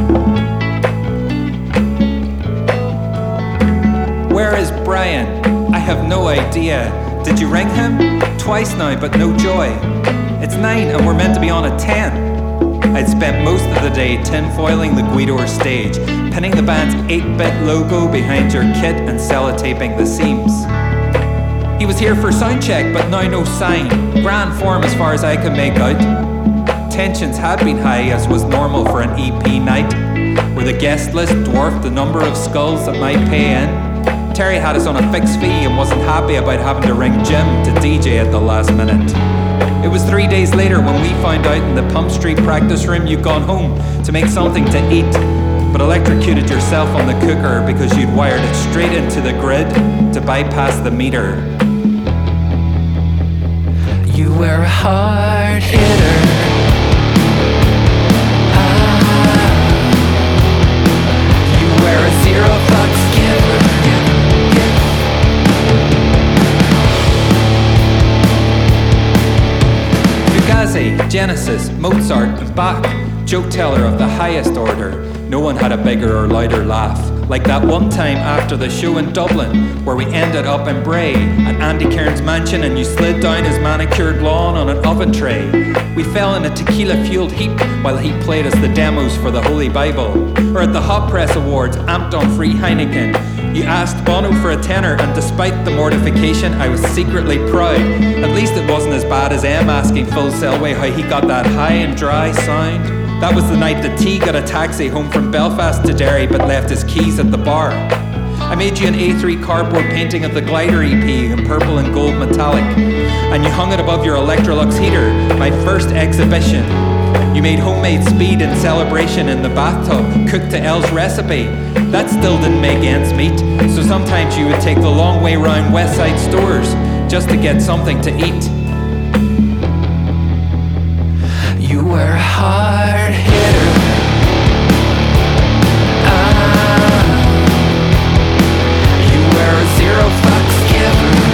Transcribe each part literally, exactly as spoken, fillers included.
Where is Brian? I have no idea. Did you ring him? Twice now, but no joy. It's nine and we're meant to be on at ten. I'd spent most of the day tinfoiling the Guidor stage, pinning the band's eight-bit logo behind your kit and sellotaping the seams. He was here for soundcheck, but now no sign. Grand form as far as I could make out. Tensions had been high, as was normal for an E P night, where the guest list dwarfed the number of skulls that might pay in. Terry had us on a fixed fee and wasn't happy about having to ring Jim to D J at the last minute. It was three days later when we found out in the Pump Street practice room you'd gone home to make something to eat, but electrocuted yourself on the cooker because you'd wired it straight into the grid to bypass the meter. You were a hard hitter. Ah, you were a zero fucks giver. Fugazi, Genesis, Mozart, and Bach, joke teller of the highest order. No one had a bigger or louder laugh. Like that one time after the show in Dublin, where we ended up in Bray at Andy Cairns' mansion and you slid down his manicured lawn on an oven tray. We fell in a tequila-fueled heap while he played us the demos for the Holy Bible. Or at the Hot Press Awards, amped on free Heineken, you asked Bono for a tenor, and despite the mortification, I was secretly proud. At least it wasn't as bad as M asking Phil Selway how he got that high and dry sound. That was the night that T got a taxi home from Belfast to Derry but left his keys at the bar. I made you an A three cardboard painting of the Glider E P in purple and gold metallic, and you hung it above your Electrolux heater, my first exhibition. You made homemade speed in celebration in the bathtub, cooked to Elle's recipe. That still didn't make ends meet, so sometimes you would take the long way round West Side stores just to get something to eat. You were a hard hitter. Ah, you were a zero fucks giver.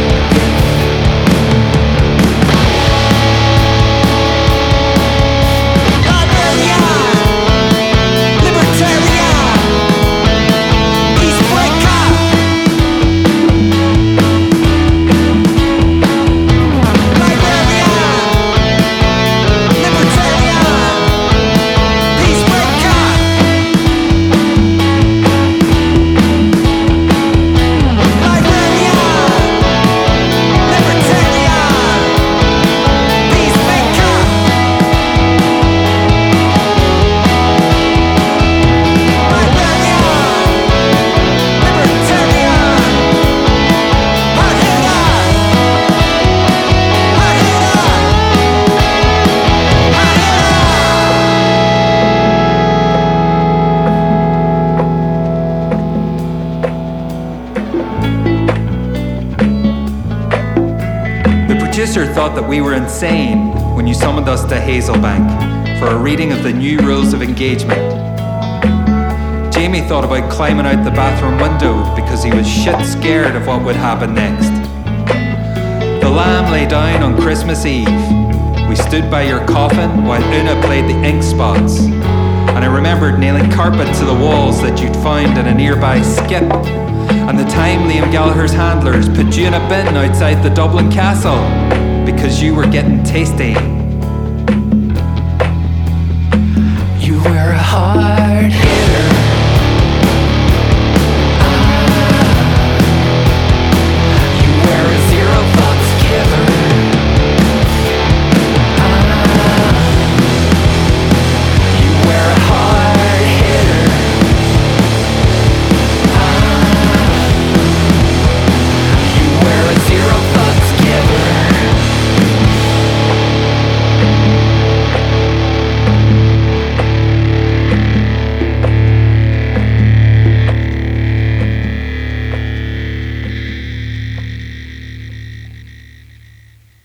The producer thought that we were insane when you summoned us to Hazelbank for a reading of the new rules of engagement. Jamie thought about climbing out the bathroom window because he was shit scared of what would happen next. The lamb lay down on Christmas Eve. We stood by your coffin while Una played the ink spots, and I remembered nailing carpet to the walls that you'd found in a nearby skip, and the time Liam Gallagher's handlers put you in a bin outside the Dublin castle because you were getting tasty.